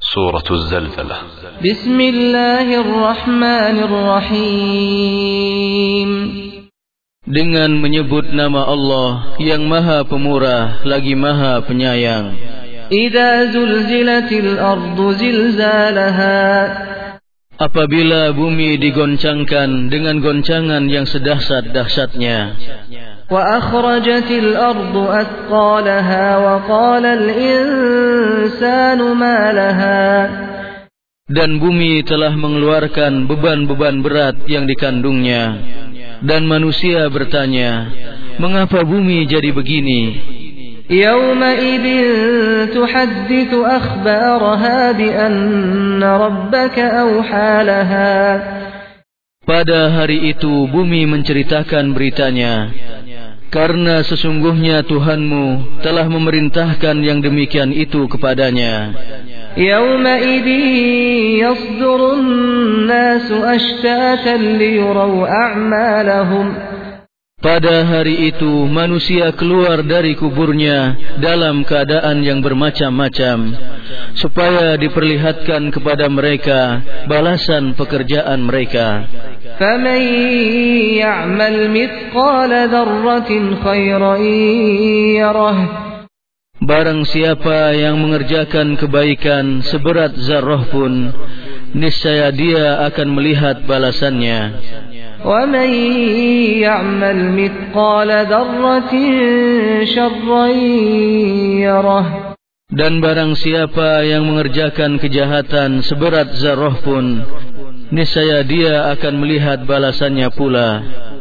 Suratul Zalzalah. Bismillahirrahmanirrahim. Dengan menyebut nama Allah yang Maha Pemurah lagi Maha Penyayang. Idza zulzilatil ardu zilzalaha. Apabila bumi digoncangkan dengan goncangan yang sedahsyat-dahsyatnya. Wa akhrajatil ardu athqalaha wa qala al insanu ma laha. Dan bumi telah mengeluarkan beban-beban berat yang dikandungnya. Dan manusia bertanya, mengapa bumi jadi begini? Yawma idzin tuhadditsu akhbaraha bi anna rabbaka awha laha. Pada hari itu bumi menceritakan beritanya, karena sesungguhnya Tuhanmu telah memerintahkan yang demikian itu kepadanya. Yawma idzin yasdurun nasu ashtatan liyuraw a'malahum. Pada hari itu manusia keluar dari kuburnya dalam keadaan yang bermacam-macam, supaya diperlihatkan kepada mereka balasan pekerjaan mereka. فَمَنْ يَعْمَلْ مِثْقَالَ ذَرَّةٍ خَيْرًا يَرَهُ. Barang siapa yang mengerjakan kebaikan seberat zarrah pun, niscaya dia akan melihat balasannya. وَمَنْ يَعْمَلْ مِثْقَالَ ذَرَّةٍ شَرًّا يَرَهُ. Dan barang siapa yang mengerjakan kejahatan seberat zarrah pun, niscaya dia akan melihat balasannya pula.